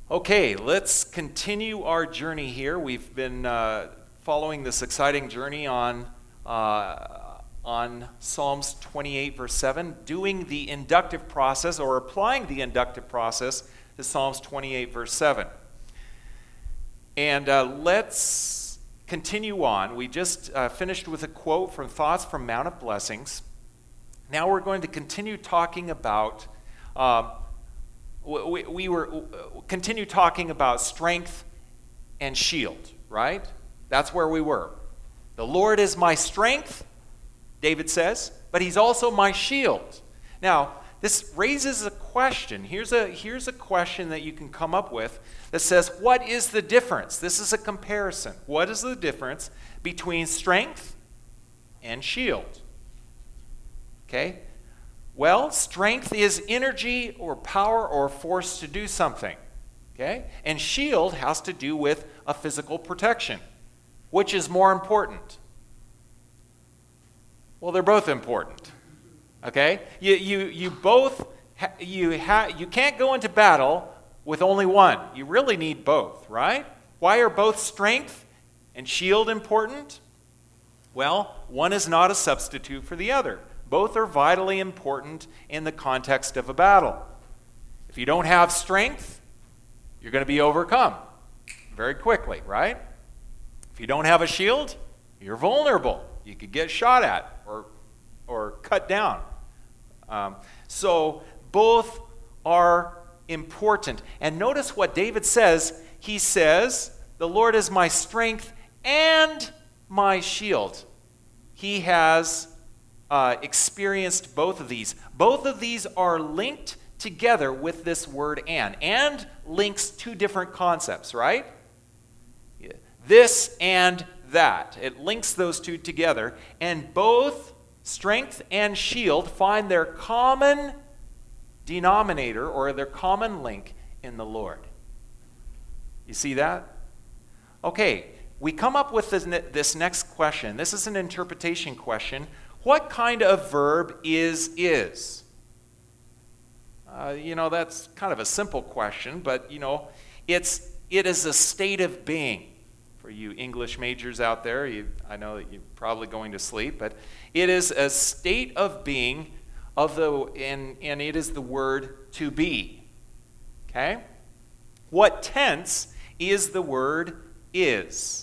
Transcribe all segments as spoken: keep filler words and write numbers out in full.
Okay, let's continue our journey here. We've been uh, following this exciting journey on uh, on Psalms twenty-eight, verse seven, doing the inductive process or applying the inductive process to Psalms twenty-eight, verse seven. And uh, let's continue on. We just uh, finished with a quote from Thoughts from Mount of Blessings. Now we're going to continue talking about uh, We, we were uh, continue talking about strength and shield, right? That's where we were. The Lord is my strength, David says, but he's also my shield. Now, this raises a question. Here's a, here's a question that you can come up with that says, what is the difference? This is a comparison. What is the difference between strength and shield? Okay? Well, strength is energy or power or force to do something, okay? And shield has to do with a physical protection. Which is more important? Well, they're both important, okay? You you you both ha- you ha- you can't go into battle with only one. You really need both, right? Why are both strength and shield important? Well, one is not a substitute for the other. Both are vitally important in the context of a battle. If you don't have strength, you're going to be overcome very quickly, right? If you don't have a shield, you're vulnerable. You could get shot at or, or cut down. Um, so both are important. And notice what David says. He says, the Lord is my strength and my shield. He has Uh, experienced both of these. Both of these are linked together with this word and. And links two different concepts, right? Yeah. This and that. It links those two together. And both strength and shield find their common denominator or their common link in the Lord. You see that? Okay, we come up with this, this next question. This is an interpretation question. What kind of verb is is? Uh, you know, that's kind of a simple question, but, you know, it's it is a state of being. For you English majors out there, you, I know that you're probably going to sleep, but it is a state of being of the, and, and it is the word to be. Okay? What tense is the word is?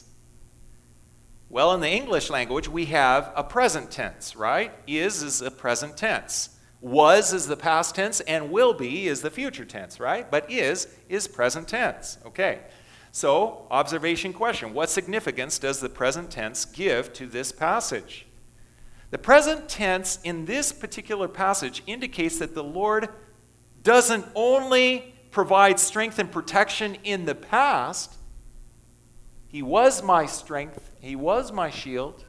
Well, in the English language, we have a present tense, right? Is is a present tense. Was is the past tense, and will be is the future tense, right? But is is present tense. Okay. So, observation question. What significance does the present tense give to this passage? The present tense in this particular passage indicates that the Lord doesn't only provide strength and protection in the past. He was my strength. He was my shield.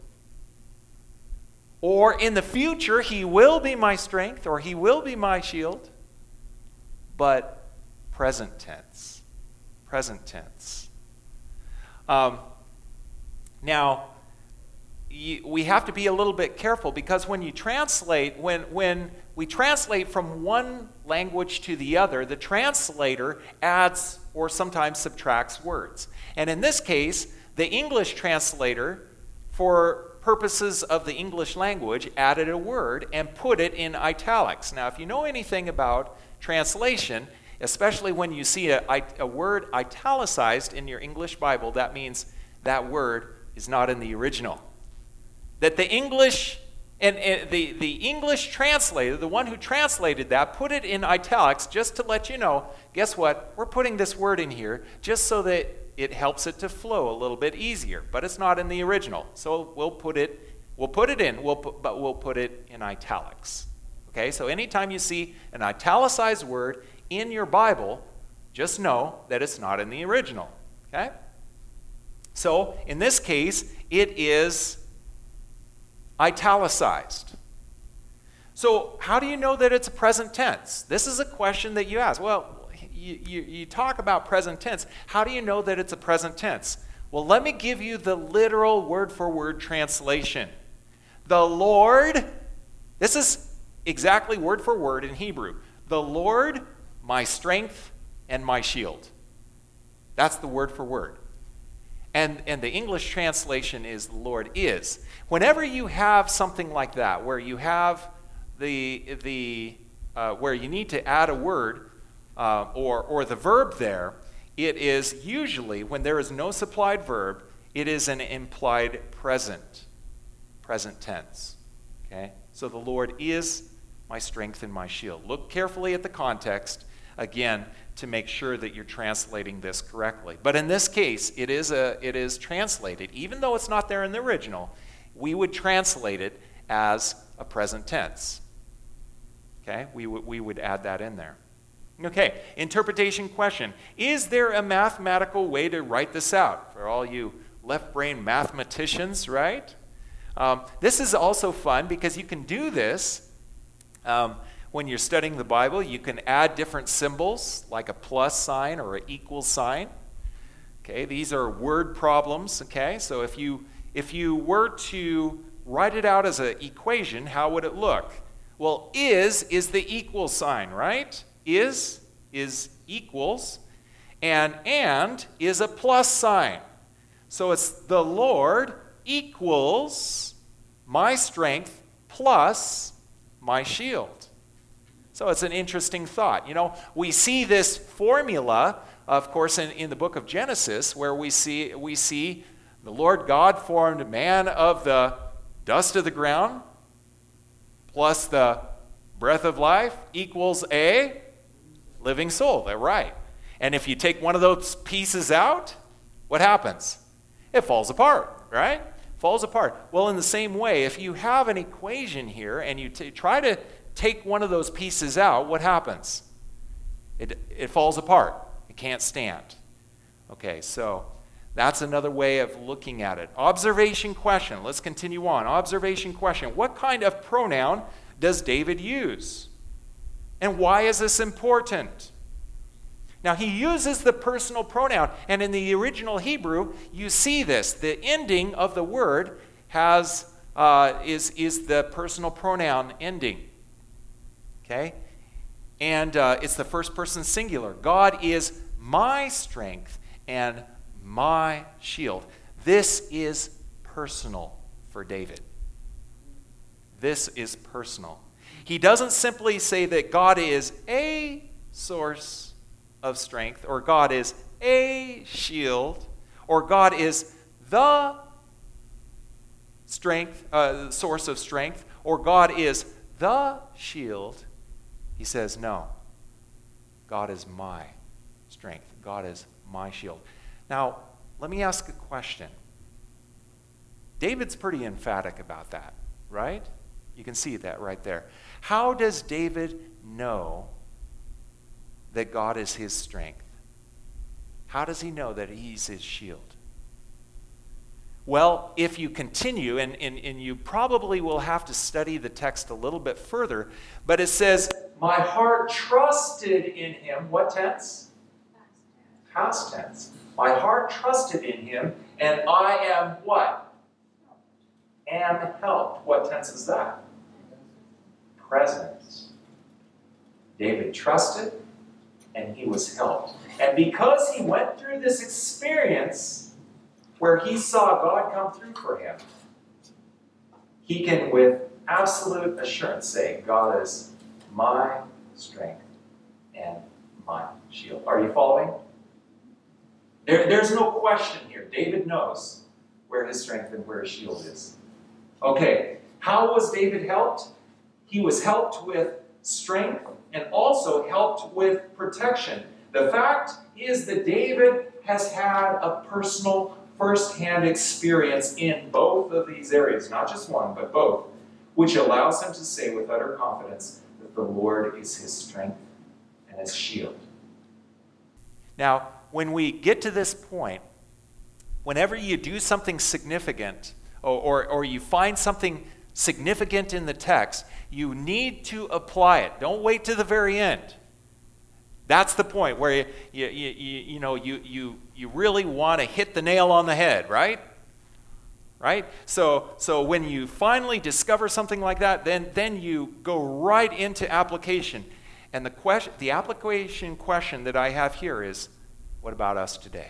Or in the future, he will be my strength, or he will be my shield. But present tense. Present tense. Um, now, you, we have to be a little bit careful because when you translate, when, when we translate from one language to the other, the translator adds or sometimes subtracts words. And in this case, the English translator, for purposes of the English language, added a word and put it in italics. Now, if you know anything about translation, especially when you see a, a word italicized in your English Bible, that means that word is not in the original. That the English and, and the, the English translator, the one who translated that, put it in italics just to let you know, guess what? We're putting this word in here just so that it helps it to flow a little bit easier, but it's not in the original. So we'll put it, we'll put it in, we'll put, but we'll put it in italics. Okay, so anytime you see an italicized word in your Bible, just know that it's not in the original. Okay? So in this case, it is italicized. So how do you know that it's a present tense? This is a question that you ask. Well, You, you, you talk about present tense. How do you know that it's a present tense? Well, let me give you the literal word-for-word translation. The Lord, this is exactly word for word in Hebrew. The Lord, my strength and my shield. That's the word for word. And, and the English translation is the Lord is. Whenever you have something like that, where you have the, the uh, where you need to add a word uh, or, or the verb there, it is usually, when there is no supplied verb, it is an implied present, present tense. Okay? So the Lord is my strength and my shield. Look carefully at the context, again, to make sure that you're translating this correctly. But in this case, it is a it is translated, even though it's not there in the original, we would translate it as a present tense. Okay? We, w- we would add that in there. Okay, interpretation question. Is there a mathematical way to write this out? For all you left-brain mathematicians, right? Um, this is also fun because you can do this um, when you're studying the Bible. You can add different symbols, like a plus sign or an equal sign. Okay, these are word problems, okay? So if you, if you were to write it out as an equation, how would it look? Well, is is the equal sign, right? Is is equals, and and is a plus sign. So it's the Lord equals my strength plus my shield. So it's an interesting thought. You know, we see this formula, of course, in, in the book of Genesis, where we see we see the Lord God formed man of the dust of the ground plus the breath of life equals a living soul. They're right. And if you take one of those pieces out, what happens? It falls apart, right? Falls apart. Well, in the same way, if you have an equation here and you t- try to take one of those pieces out, what happens? It, it falls apart. It can't stand. Okay, so that's another way of looking at it. Observation question. Let's continue on. Observation question. What kind of pronoun does David use? And why is this important? Now, he uses the personal pronoun, and in the original Hebrew, you see this. The ending of the word has uh, is, is the personal pronoun ending. Okay? And uh, it's the first person singular. God is my strength and my shield. This is personal for David. This is personal. He doesn't simply say that God is a source of strength, or God is a shield, or God is the strength, uh, source of strength, or God is the shield. He says, no, God is my strength. God is my shield. Now, let me ask a question. David's pretty emphatic about that, right? You can see that right there. How does David know that God is his strength? How does he know that he's his shield? Well, if you continue, and, and, and you probably will have to study the text a little bit further, but it says, my heart trusted in him. What tense? Past tense. My heart trusted in him, and I am what? Am helped. What tense is that? Present. David trusted, and he was helped. And because he went through this experience where he saw God come through for him, he can with absolute assurance say, God is my strength and my shield. Are you following? There, there's no question here. David knows where his strength and where his shield is. Okay, how was David helped? He was helped with strength and also helped with protection. The fact is that David has had a personal, first-hand experience in both of these areas, not just one, but both, which allows him to say with utter confidence that the Lord is his strength and his shield. Now, when we get to this point, whenever you do something significant, or, or, or you find something significant in the text, you need to apply it. Don't wait to the very end. That's the point where you you you, you, you know you you you really want to hit the nail on the head, right? Right? So so when you finally discover something like that, then then you go right into application. And the question the application question that I have here is, What about us today?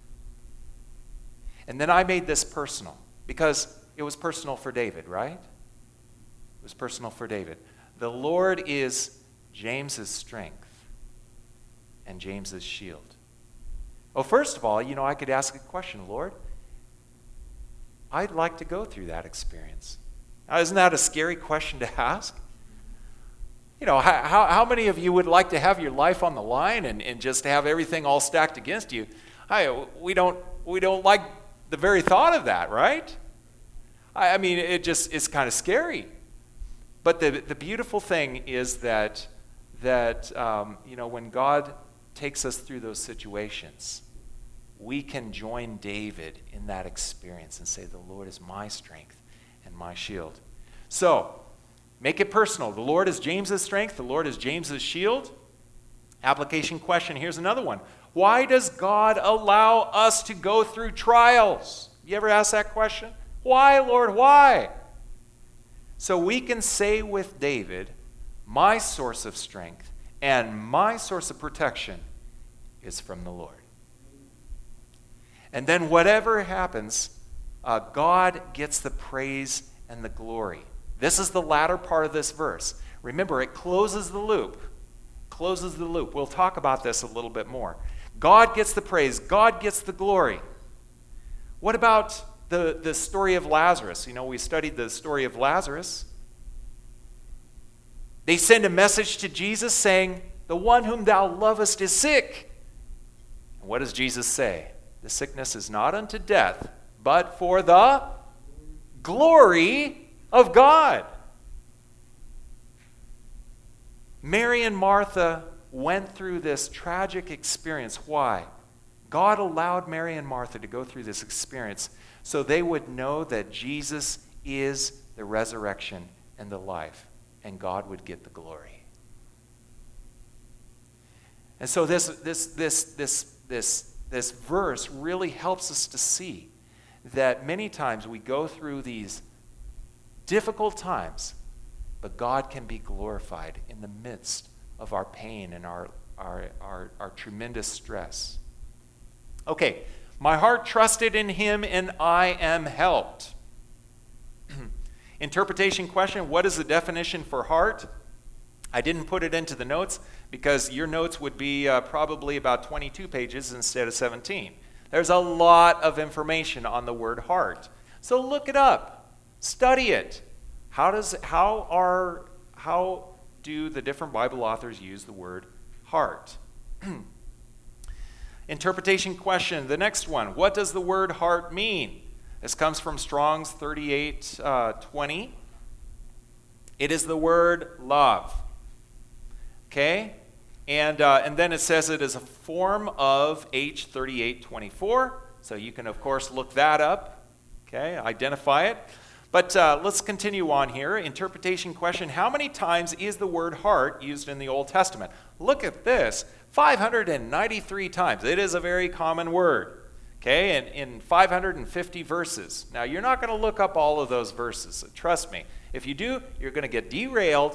And then I made this personal because it was personal for David, right? It was personal for David. The Lord is James's strength and James's shield. Well, first of all, you know, I could ask a question, Lord. I'd like to go through that experience. Now, isn't that a scary question to ask? You know, how, how many of you would like to have your life on the line and, and just have everything all stacked against you? I, we don't we don't like the very thought of that, right? I, I mean, it just is kind of scary. But the the beautiful thing is that that um, you know, when God takes us through those situations, we can join David in that experience and say, the Lord is my strength and my shield. So, make it personal. The Lord is James's strength. The Lord is James's shield. Application question. Here's another one. Why does God allow us to go through trials? You ever ask that question? Why, Lord, why? So we can say with David, my source of strength and my source of protection is from the Lord. And then whatever happens, uh, God gets the praise and the glory. This is the latter part of this verse. Remember, it closes the loop. Closes the loop. We'll talk about this a little bit more. God gets the praise. God gets the glory. What about the, the story of Lazarus? You know, we studied the story of Lazarus. They send a message to Jesus saying, the one whom thou lovest is sick. And what does Jesus say? The sickness is not unto death, but for the glory of God. Mary and Martha went through this tragic experience. Why? God allowed Mary and Martha to go through this experience so they would know that Jesus is the resurrection and the life, and God would get the glory. And so this this this this this this verse really helps us to see that many times we go through these difficult times, but God can be glorified in the midst of our pain and our our our, our tremendous stress. Okay, my heart trusted in him and I am helped. Interpretation question, what is the definition for heart? I didn't put it into the notes because your notes would be uh, probably about twenty-two pages instead of seventeen. There's a lot of information on the word heart. So look it up. Study it. How does how are how do the different Bible authors use the word heart? Interpretation question, the next one. What does the word heart mean? This comes from Strong's thirty-eight twenty. It is the word love. Okay? And, uh, and then it says it is a form of H thirty-eight twenty-four. So you can, of course, look that up. Okay? Identify it. But uh, let's continue on here. Interpretation question. How many times is the word heart used in the Old Testament? Look at this. five hundred ninety-three times. It is a very common word. Okay? And in five hundred fifty verses. Now, you're not going to look up all of those verses. So trust me. If you do, you're going to get derailed.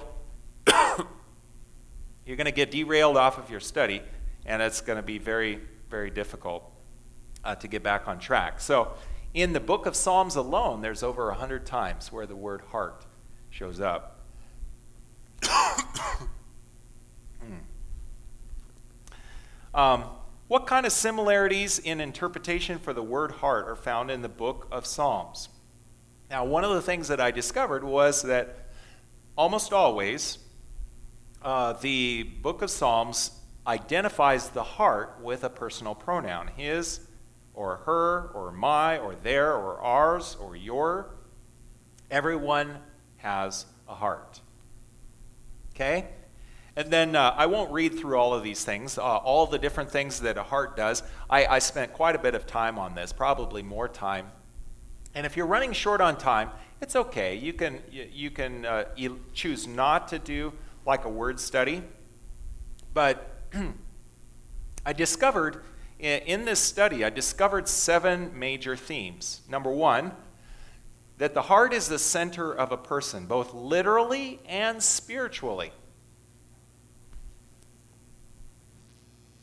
You're going to get derailed off of your study, and it's going to be very, very difficult uh, to get back on track. So, in the book of Psalms alone, there's over one hundred times where the word heart shows up. um, what kind of similarities in interpretation for the word heart are found in the book of Psalms? Now, one of the things that I discovered was that almost always uh, the book of Psalms identifies the heart with a personal pronoun. His, or her, or my, or their, or ours, or your. Everyone has a heart. Okay? And then uh, I won't read through all of these things, uh, all the different things that a heart does. I, I spent quite a bit of time on this, probably more time. And if you're running short on time, it's okay. You can you, you can uh, you choose not to do like a word study. But I discovered in this study, I discovered seven major themes. Number one, that the heart is the center of a person, both literally and spiritually.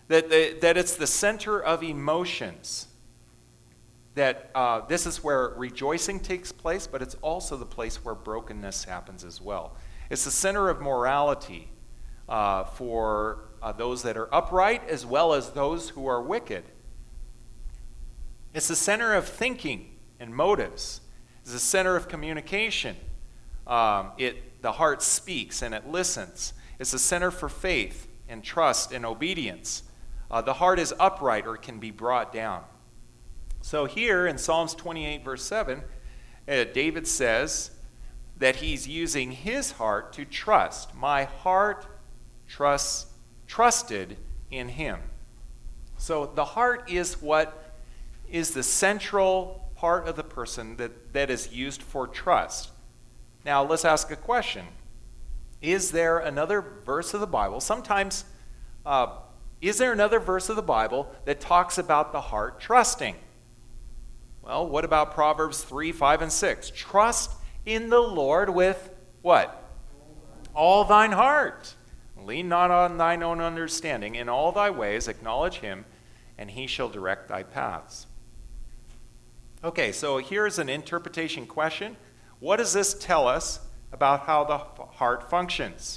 that, that, that it's the center of emotions. That uh, this is where rejoicing takes place, but it's also the place where brokenness happens as well. It's the center of morality uh, for uh, those that are upright as well as those who are wicked. It's the center of thinking and motives. It's the center of communication. Um, it, the heart speaks and it listens. It's the center for faith and trust and obedience. Uh, the heart is upright or can be brought down. So here in Psalms twenty-eight, verse seven, uh, David says that he's using his heart to trust. My heart trusts, trusted in him. So the heart is what is the central part of the person that, that is used for trust. Now let's ask a question. Is there another verse of the Bible? Sometimes, uh, is there another verse of the Bible that talks about the heart trusting? Well, what about Proverbs three, five, and six? Trust in the Lord with what? All thine heart. Lean not on thine own understanding. In all thy ways acknowledge him, and he shall direct thy paths. Okay, so here's an interpretation question. What does this tell us about how the heart functions?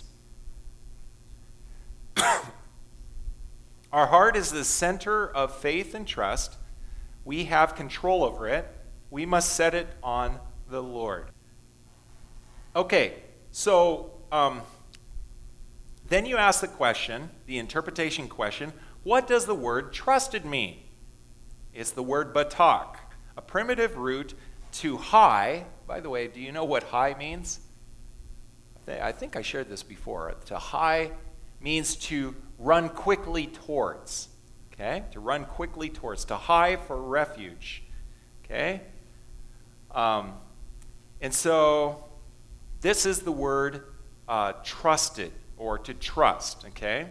Our heart is the center of faith and trust. We have control over it. We must set it on the Lord. Okay, so um, then you ask the question, the interpretation question, what does the word trusted mean? It's the word batak, a primitive root to high. By the way, do you know what high means? I think I shared this before. To high means to run quickly towards. Okay? To run quickly towards. To hie for refuge. Okay? Um, and so this is the word uh, trusted or to trust. Okay?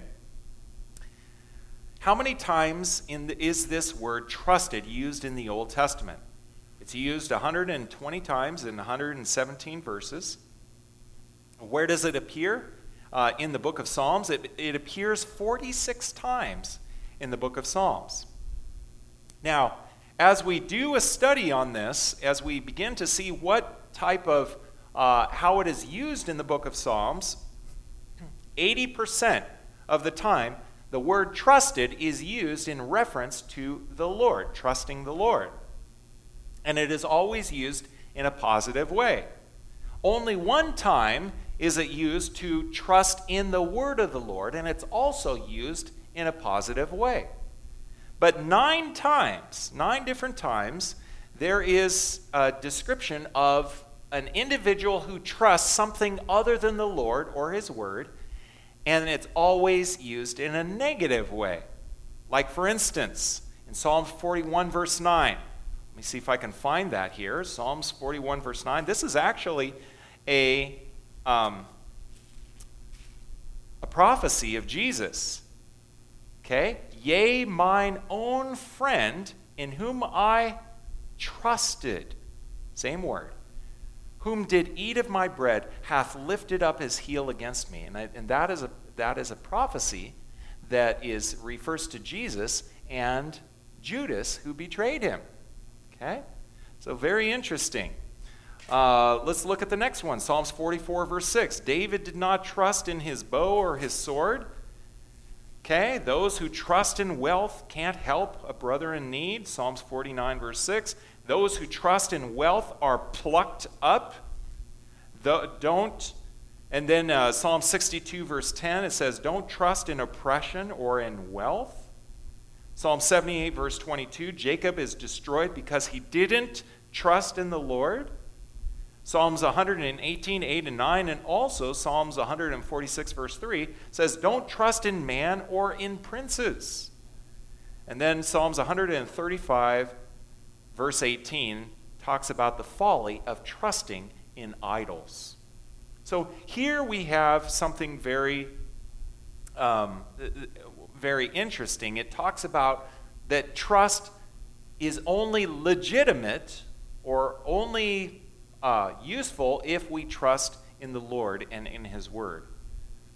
How many times in the, is this word trusted used in the Old Testament? It's used one hundred twenty times in one hundred seventeen verses. Where does it appear? Uh, in the book of Psalms, it, it appears forty-six times in the book of Psalms. Now, as we do a study on this, as we begin to see what type of, uh, how it is used in the book of Psalms, eighty percent of the time, the word trusted is used in reference to the Lord, trusting the Lord. And it is always used in a positive way. Only one time is it used to trust in the word of the Lord, and it's also used in a positive way. But nine times, nine different times, there is a description of an individual who trusts something other than the Lord or his word, and it's always used in a negative way. Like, for instance, in Psalms forty-one, verse nine. Let me see if I can find that here. Psalms forty-one, verse nine. This is actually a, um, a prophecy of Jesus. Okay? Yea, mine own friend, in whom I trusted. Same word. Whom did eat of my bread, hath lifted up his heel against me. And, I, and that is a that is a prophecy that is refers to Jesus and Judas, who betrayed him. Okay? So very interesting. Uh, let's look at the next one. Psalms forty-four, verse six. David did not trust in his bow or his sword. Okay? Those who trust in wealth can't help a brother in need. Psalms forty-nine, verse six. Those who trust in wealth are plucked up. The, don't, and then uh, Psalm sixty-two, verse ten, it says, don't trust in oppression or in wealth. Psalm seventy-eight, verse twenty-two, Jacob is destroyed because he didn't trust in the Lord. Psalms one eighteen, eight and nine, and also Psalms one forty-six, verse three, says, don't trust in man or in princes. And then Psalms one thirty-five, verse eighteen, talks about the folly of trusting in idols. So here we have something very, um, very interesting. It talks about that trust is only legitimate or only uh, useful if we trust in the Lord and in his word.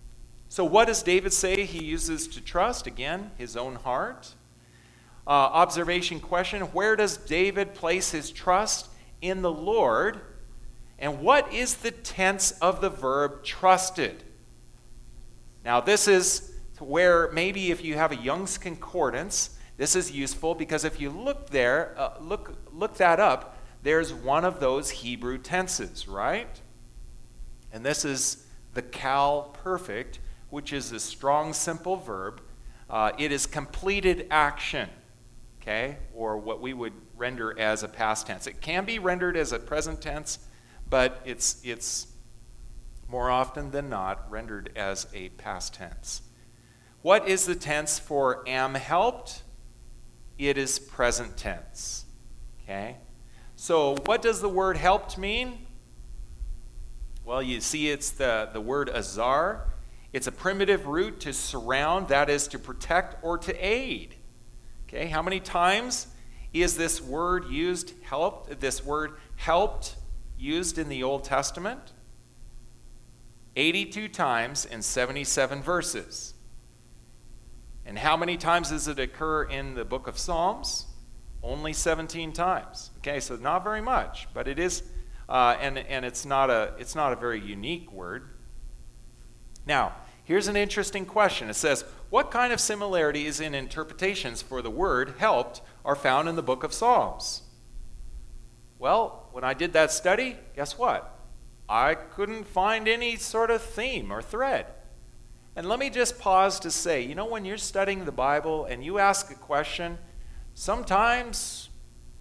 So what does David say he uses to trust? Again, his own heart. Uh, observation question, where does David place his trust? In the Lord. And what is the tense of the verb trusted? Now this is where maybe if you have a Young's Concordance, this is useful because if you look there, uh, look, look that up, there's one of those Hebrew tenses, right? And this is the Cal Perfect, which is a strong, simple verb. Uh, it is completed action, okay? Or what we would render as a past tense. It can be rendered as a present tense, but it's, it's more often than not rendered as a past tense. What is the tense for am helped? It is present tense, okay? So what does the word helped mean? Well, you see it's the, the word azar. It's a primitive root to surround, that is to protect or to aid. Okay, how many times is this word used, helped, this word helped used in the Old Testament? eighty-two times in seventy-seven verses. And how many times does it occur in the book of Psalms? Only seventeen times. Okay, so not very much, but it is, uh, and, and it's not a, it's not a very unique word. Now, here's an interesting question. It says, what kind of similarities in interpretations for the word helped are found in the book of Psalms? Well, when I did that study, guess what? I couldn't find any sort of theme or thread. And let me just pause to say, you know, when you're studying the Bible and you ask a question, sometimes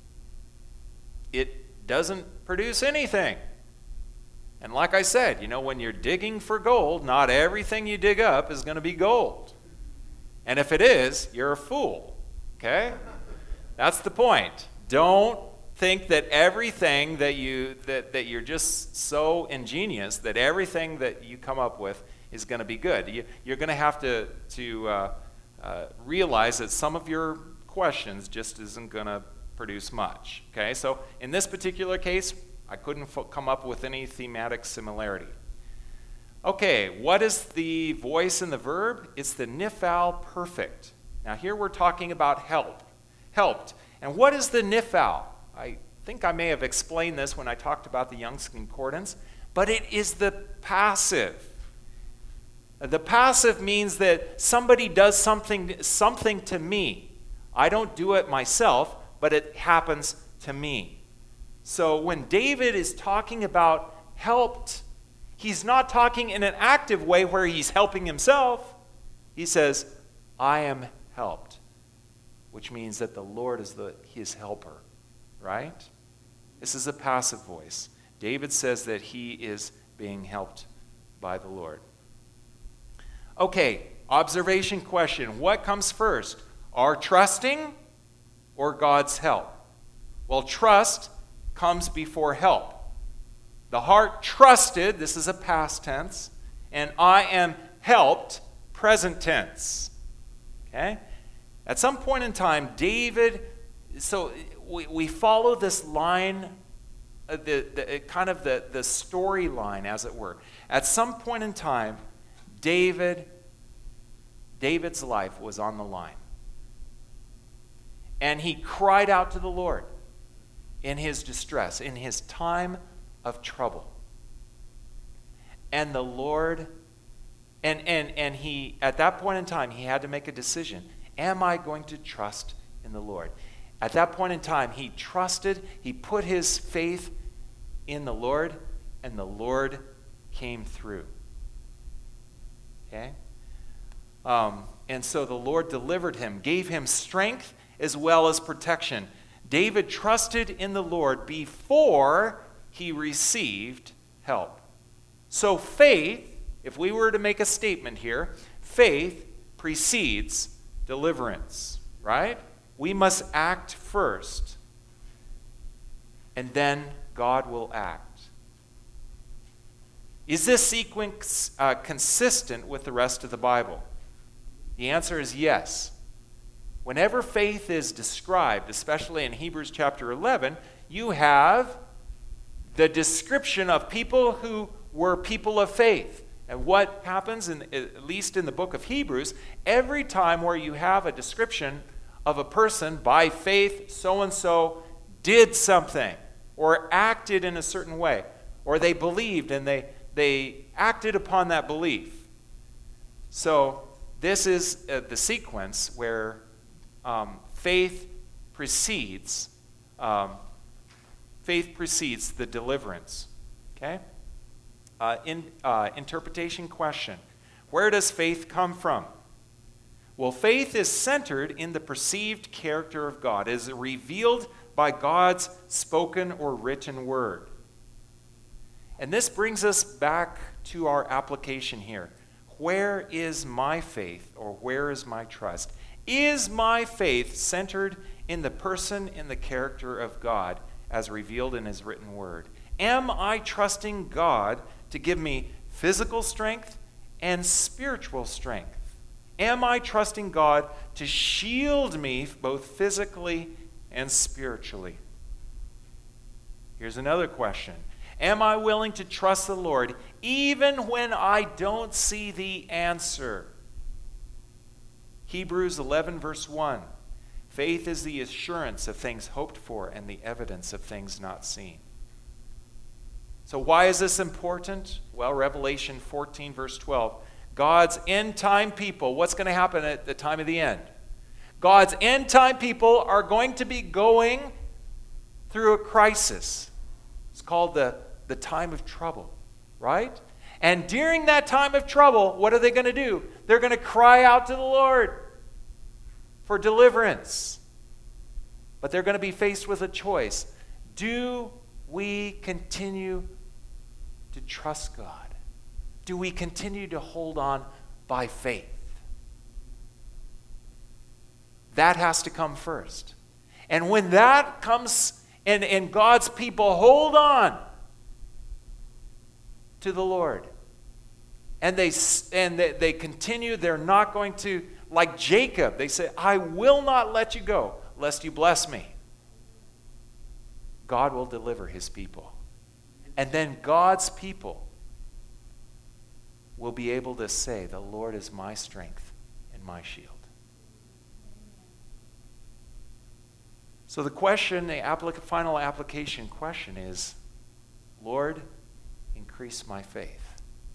it doesn't produce anything. And like I said, you know, when you're digging for gold, not everything you dig up is going to be gold. And if it is, you're a fool, okay? That's the point. Don't think that everything that, you, that, that you're just so ingenious, that everything that you come up with is going to be good. You, you're going to have to, to uh, uh, realize that some of your questions just isn't going to produce much, okay? So in this particular case, I couldn't f- come up with any thematic similarity. Okay, what is the voice in the verb? It's the nifal perfect. Now here we're talking about help, helped. And what is the nifal? I think I may have explained this when I talked about the Young's Concordance, but it is the passive. The passive means that somebody does something, something to me. I don't do it myself, but it happens to me. So when David is talking about helped, he's not talking in an active way where he's helping himself. He says, I am helped, which means that the Lord is the, his helper, right? This is a passive voice. David says that he is being helped by the Lord. Okay, observation question. What comes first? Our trusting or God's help? Well, trust comes before help. The heart trusted, this is a past tense, and I am helped, present tense. Okay? At some point in time, David, so we, we follow this line, uh, the, the kind of the, the storyline, as it were. At some point in time, David, David's life was on the line. And he cried out to the Lord in his distress, in his time of trouble. And the Lord, and, and, and he, at that point in time, he had to make a decision. Am I going to trust in the Lord? At that point in time, he trusted, he put his faith in the Lord, and the Lord came through. Okay? Um, and so the Lord delivered him, gave him strength as well as protection. David trusted in the Lord before he received help. So faith, if we were to make a statement here, faith precedes deliverance, right? We must act first, and then God will act. Is this sequence uh, consistent with the rest of the Bible? The answer is yes. Whenever faith is described, especially in Hebrews chapter eleven, you have the description of people who were people of faith. And what happens, in, at least in the book of Hebrews, every time where you have a description of a person, by faith, so-and-so did something, or acted in a certain way, or they believed and they, they acted upon that belief. So this is uh, the sequence where um, faith precedes, um, faith precedes the deliverance. Okay? Uh, in, uh, interpretation question. Where does faith come from? Well, faith is centered in the perceived character of God. It is revealed by God's spoken or written word. And this brings us back to our application here. Where is my faith, or where is my trust? Is my faith centered in the person and the character of God as revealed in his written word? Am I trusting God to give me physical strength and spiritual strength? Am I trusting God to shield me both physically and spiritually? Here's another question. Am I willing to trust the Lord even when I don't see the answer? Hebrews eleven verse one. Faith is the assurance of things hoped for and the evidence of things not seen. So why is this important? Well, Revelation fourteen verse twelve. God's end time people, what's going to happen at the time of the end? God's end time people are going to be going through a crisis. It's called the, the time of trouble, right? And during that time of trouble, what are they going to do? They're going to cry out to the Lord for deliverance. But they're going to be faced with a choice. Do we continue to trust God? Do we continue to hold on by faith? That has to come first. And when that comes, and, and God's people hold on to the Lord, and they and they, they continue, they're not going to, like Jacob, they say, I will not let you go, lest you bless me. God will deliver his people. And then God's people will be able to say, the Lord is my strength and my shield. So the question, the applic- final application question is, Lord, increase my faith.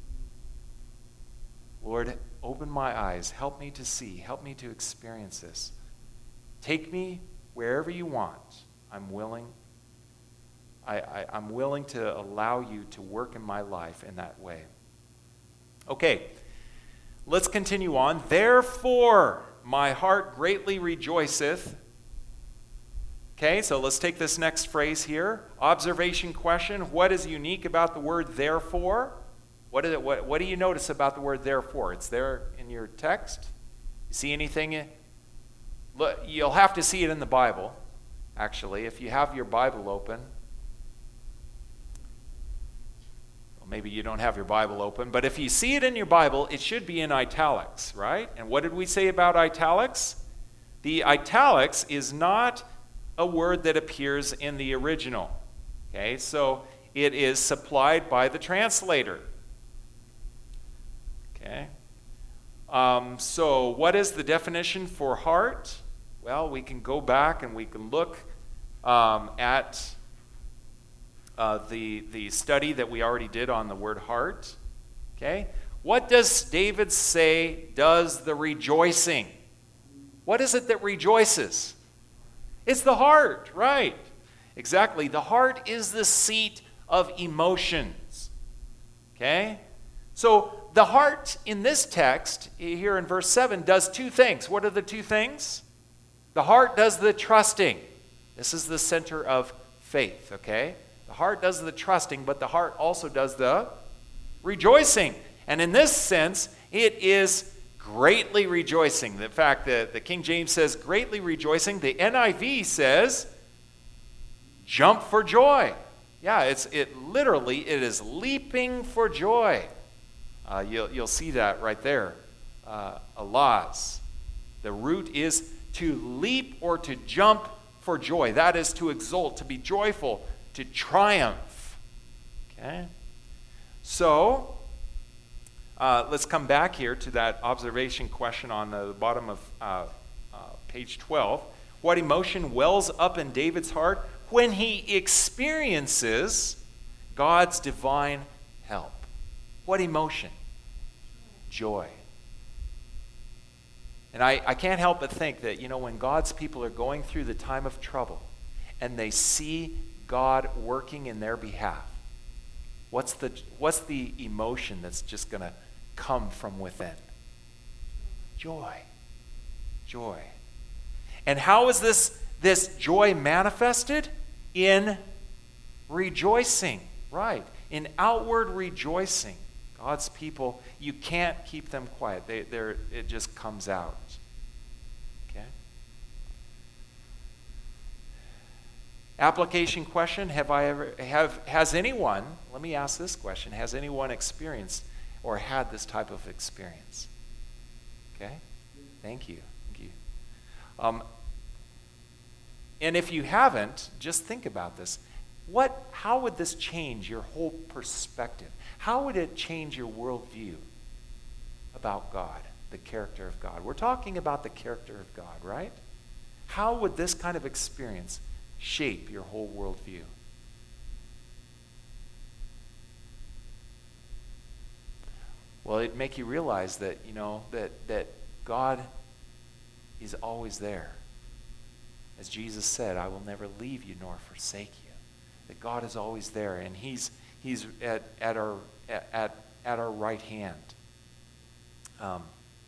Lord, open my eyes. Help me to see. Help me to experience this. Take me wherever you want. I'm willing. I, I, I'm willing to allow you to work in my life in that way. Okay, let's continue on. Therefore, my heart greatly rejoiceth. Okay, so let's take this next phrase here. Observation question. What is unique about the word therefore? What, is it, what, what do you notice about the word therefore? It's there in your text. You see anything? Look, you'll have to see it in the Bible, actually. If you have your Bible open. Maybe you don't have your Bible open, but if you see it in your Bible, it should be in italics, right? And what did we say about italics? The italics is not a word that appears in the original. Okay, so it is supplied by the translator. Okay. Um, so what is the definition for heart? Well, we can go back and we can look um, at Uh, the, the study that we already did on the word heart. Okay? What does David say does the rejoicing? What is it that rejoices? It's the heart, right? Exactly. The heart is the seat of emotions. Okay? So the heart in this text, here in verse seven, does two things. What are the two things? The heart does the trusting. This is the center of faith, okay? The heart does the trusting, but the heart also does the rejoicing. And in this sense, it is greatly rejoicing. In fact, the, the King James says greatly rejoicing. The N I V says jump for joy. Yeah, it's it literally, it is leaping for joy. Uh, you'll, you'll see that right there. Uh, alaz. The root is to leap or to jump for joy. That is to exult, to be joyful, to triumph. Okay? So, uh, let's come back here to that observation question on the bottom of uh, uh, page twelve. What emotion wells up in David's heart when he experiences God's divine help? What emotion? Joy. And I, I can't help but think that, you know, when God's people are going through the time of trouble and they see God working in their behalf, what's the, what's the emotion that's just going to come from within? Joy. Joy. And how is this, this joy manifested? In rejoicing, right? In outward rejoicing. God's people, you can't keep them quiet. They, they're, it just comes out. Okay? Application question, have I ever, have, has anyone, let me ask this question, has anyone experienced or had this type of experience? Okay? Thank you. Thank you. Um, and if you haven't, just think about this. What, how would this change your whole perspective? How would it change your worldview about God, the character of God? We're talking about the character of God, right? How would this kind of experience shape your whole worldview? Well, it'd make you realize that, you know, that, that God is always there. As Jesus said, I will never leave you nor forsake you. That God is always there, and He's He's at, at our at, at our right hand. Um,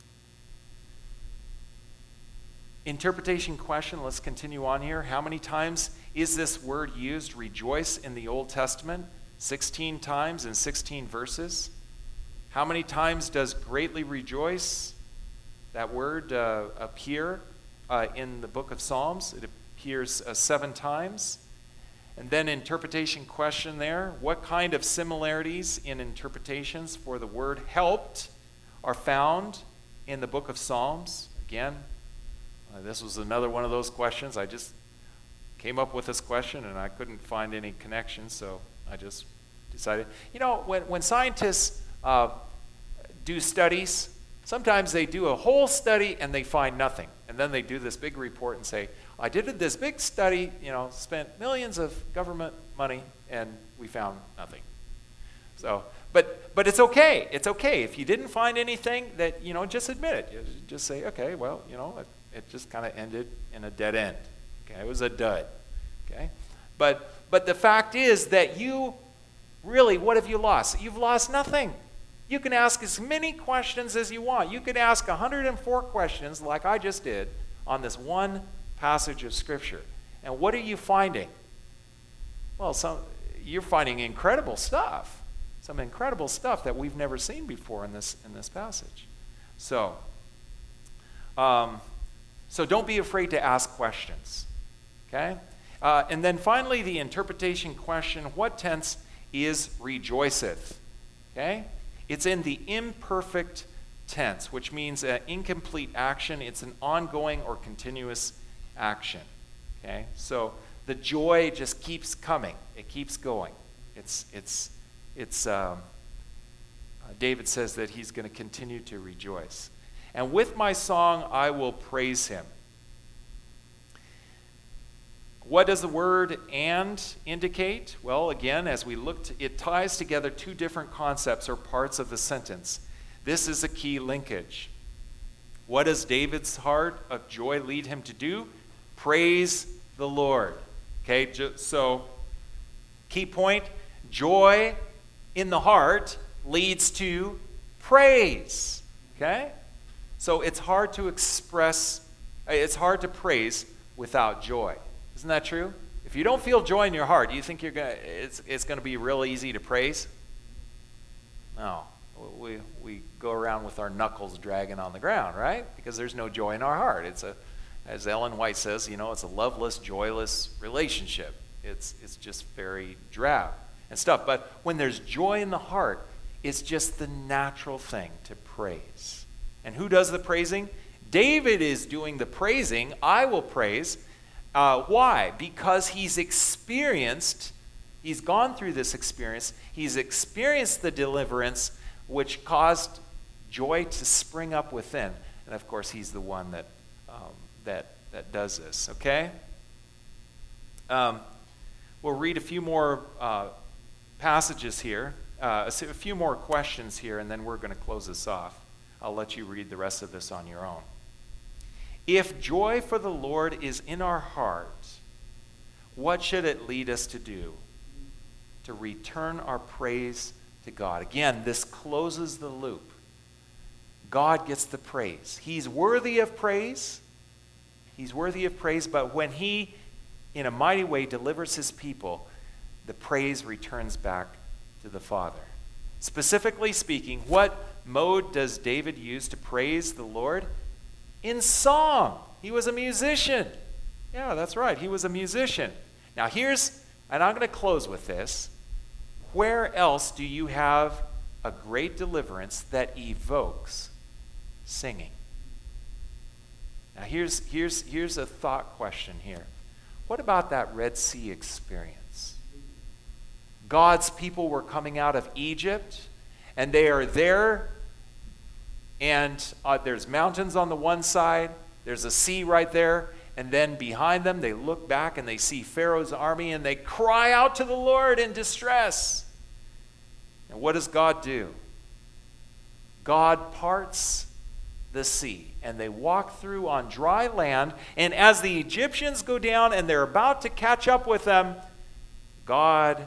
interpretation question, let's continue on here. How many times is this word used, rejoice, in the Old Testament? sixteen times in sixteen verses. How many times does greatly rejoice, that word, uh, appear uh, in the book of Psalms? It appears uh, seven times. And then interpretation question there. What kind of similarities in interpretations for the word helped are found in the book of Psalms? Again, uh, this was another one of those questions. I just came up with this question and I couldn't find any connection, so I just decided. You know, when, when scientists uh, do studies, sometimes they do a whole study and they find nothing. And then they do this big report and say, I did this big study, you know, spent millions of government money, and we found nothing. So, but but it's okay. It's okay. If you didn't find anything, that, you know, just admit it. You just say, okay, well, you know, it, it just kind of ended in a dead end. Okay, it was a dud. Okay? But but the fact is that you really, what have you lost? You've lost nothing. You can ask as many questions as you want. You could ask one hundred four questions like I just did on this one passage of Scripture. And what are you finding? Well, some, you're finding incredible stuff. Some incredible stuff that we've never seen before in this, in this passage. So, um, so don't be afraid to ask questions. Okay? Uh, and then finally, the interpretation question, what tense is rejoiceth? Okay? It's in the imperfect tense, which means an incomplete action. It's an ongoing or continuous action. Okay? So the joy just keeps coming. It keeps going. It's, it's, it's, um, uh, David says that he's going to continue to rejoice. And with my song, I will praise him. What does the word and indicate? Well, again, as we looked, it ties together two different concepts or parts of the sentence. This is a key linkage. What does David's heart of joy lead him to do? Praise the Lord. Okay, so key point, joy in the heart leads to praise. Okay? So it's hard to express, it's hard to praise without joy. Isn't that true? If you don't feel joy in your heart, do you think you're gonna it's it's gonna be real easy to praise? No. We we go around with our knuckles dragging on the ground, right? Because there's no joy in our heart. It's a, as Ellen White says, you know, it's a loveless, joyless relationship. It's it's just very drab and stuff. But when there's joy in the heart, it's just the natural thing to praise. And who does the praising? David is doing the praising. I will praise. Uh, why? Because he's experienced, he's gone through this experience, he's experienced the deliverance which caused joy to spring up within. And of course, he's the one that um, that that does this. Okay. Um, we'll read a few more uh, passages here, uh, a few more questions here, and then we're going to close this off. I'll let you read the rest of this on your own. If joy for the Lord is in our heart, what should it lead us to do? To return our praise to God. Again, this closes the loop. God gets the praise. He's worthy of praise. He's worthy of praise, but when he, in a mighty way, delivers his people, the praise returns back to the Father. Specifically speaking, what mode does David use to praise the Lord? In song. He was a musician. Yeah, that's right. He was a musician. Now here's, and I'm going to close with this. Where else do you have a great deliverance that evokes singing? Now here's, here's, here's a thought question here. What about that Red Sea experience? God's people were coming out of Egypt, and they are there, and uh, there's mountains on the one side, there's a sea right there, and then behind them they look back and they see Pharaoh's army, and they cry out to the Lord in distress. And what does God do? God parts the sea, and they walk through on dry land, and as the Egyptians go down and they're about to catch up with them, God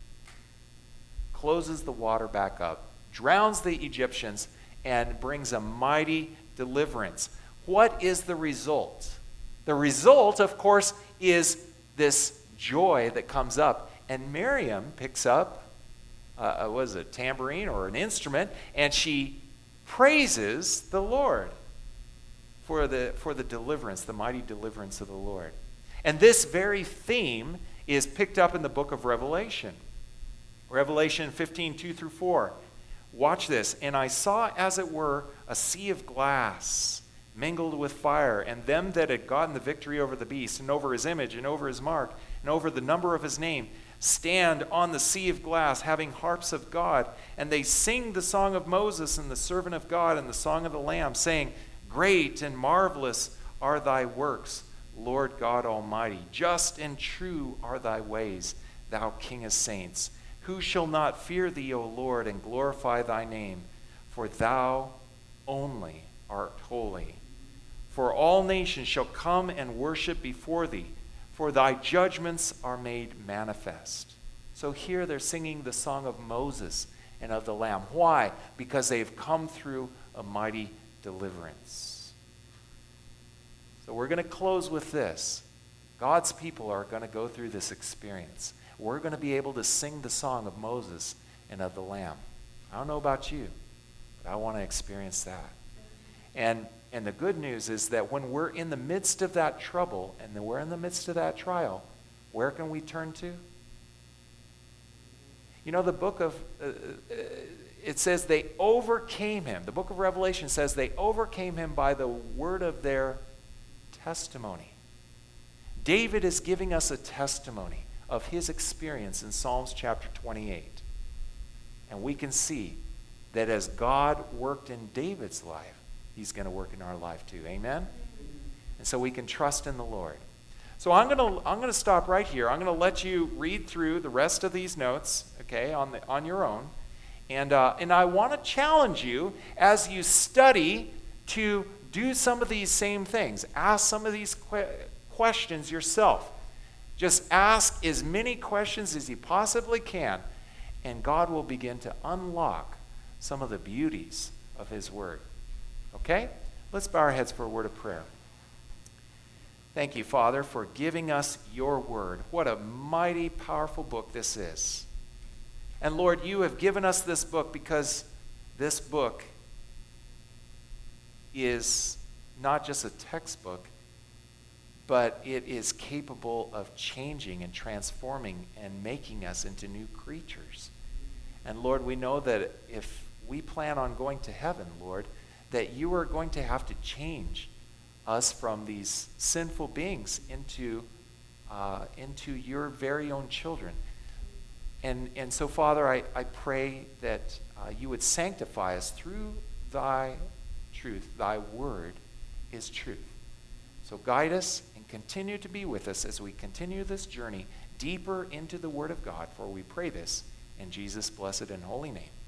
closes the water back up, drowns the Egyptians, and brings a mighty deliverance. What is the result? The result, of course, is this joy that comes up, and Miriam picks up, uh, what is it, a tambourine or an instrument, and she praises the Lord for the, for the deliverance, the mighty deliverance of the Lord. And this very theme is picked up in the book of Revelation. Revelation fifteen, two through four. Watch this. And I saw, as it were, a sea of glass mingled with fire, and them that had gotten the victory over the beast, and over his image, and over his mark, and over the number of his name, stand on the sea of glass, having harps of God, and they sing the song of Moses and the servant of God, and the song of the Lamb, saying, Great and marvelous are thy works, Lord God Almighty. Just and true are thy ways, thou King of saints. Who shall not fear thee, O Lord, and glorify thy name? For thou only art holy. For all nations shall come and worship before thee, for thy judgments are made manifest. So here they're singing the song of Moses and of the Lamb. Why? Because they've come through a mighty deliverance. So we're going to close with this. God's people are going to go through this experience. We're going to be able to sing the song of Moses and of the Lamb. I don't know about you, but I want to experience that. And and the good news is that when we're in the midst of that trouble and then we're in the midst of that trial, where can we turn to? You know, the book of, uh, it says they overcame him. The book of Revelation says they overcame him by the word of their testimony. David is giving us a testimony of his experience in Psalms chapter twenty-eight. And we can see that as God worked in David's life, he's going to work in our life too. Amen? And so we can trust in the Lord. So I'm going to I'm going to stop right here. I'm going to let you read through the rest of these notes, okay, on the on your own. And uh, and I want to challenge you as you study to do some of these same things. Ask some of these que- questions yourself. Just ask as many questions as you possibly can, and God will begin to unlock some of the beauties of his word. Okay? Let's bow our heads for a word of prayer. Thank you, Father, for giving us your word. What a mighty, powerful book this is. And Lord, you have given us this book because this book is not just a textbook, but it is capable of changing and transforming and making us into new creatures. And Lord, we know that if we plan on going to heaven, Lord, that you are going to have to change us from these sinful beings into, uh, into your very own children. And, and so, Father, I, I pray that uh, you would sanctify us through the thy truth. Thy word is truth. So guide us and continue to be with us as we continue this journey deeper into the Word of God, for we pray this in Jesus' blessed and holy name.